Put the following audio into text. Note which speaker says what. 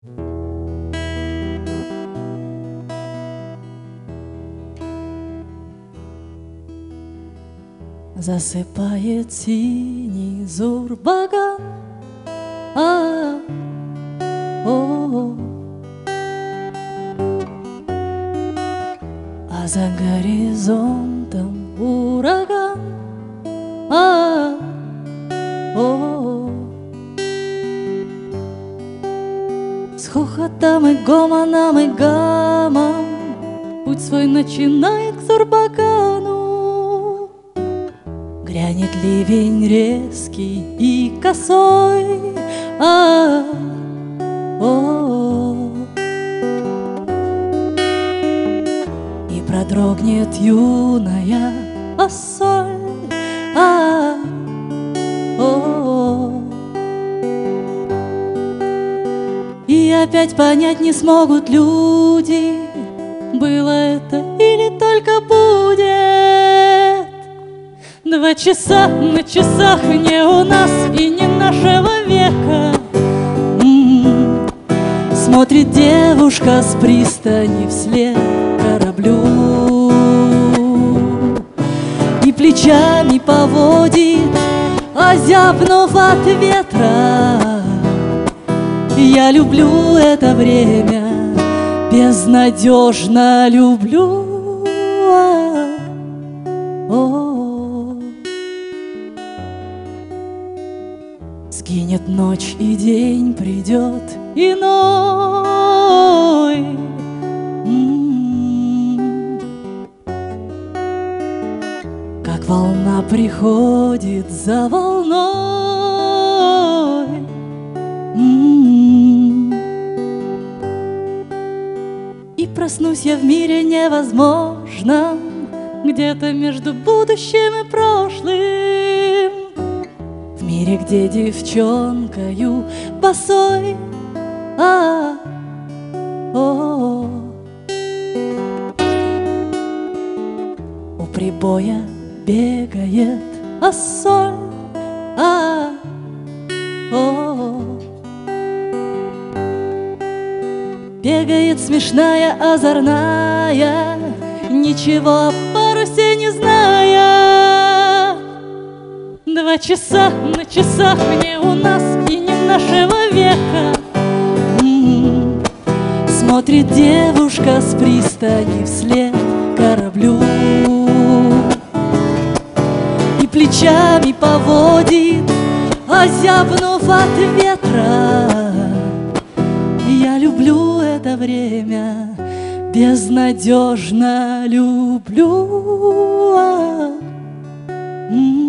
Speaker 1: Засыпает синий зурбаган, а за горизонтом ураган, с хохотом и гомоном и гамом путь свой начинает к Зурбагану. Грянет ливень резкий и косой, и продрогнет юная осоль, и опять понять не смогут люди, было это или только будет. 2 часа на часах не у нас и не нашего века. Смотрит девушка с пристани вслед кораблю и плечами поводит, озябнув от ветра. Я люблю это время, безнадежно люблю. Сгинет ночь, и день придет иной. Как волна приходит за волной. И проснусь я в мире невозможном, где-то между будущим и прошлым. В мире, где девчонкою босой у прибоя бегает осоль. Бегает смешная, озорная, ничего о парусе не зная. 2 часа на часах не у нас и не нашего века. Смотрит девушка с пристани вслед кораблю и плечами поводит, озябнув от ветра. Я люблю это время, безнадежно люблю.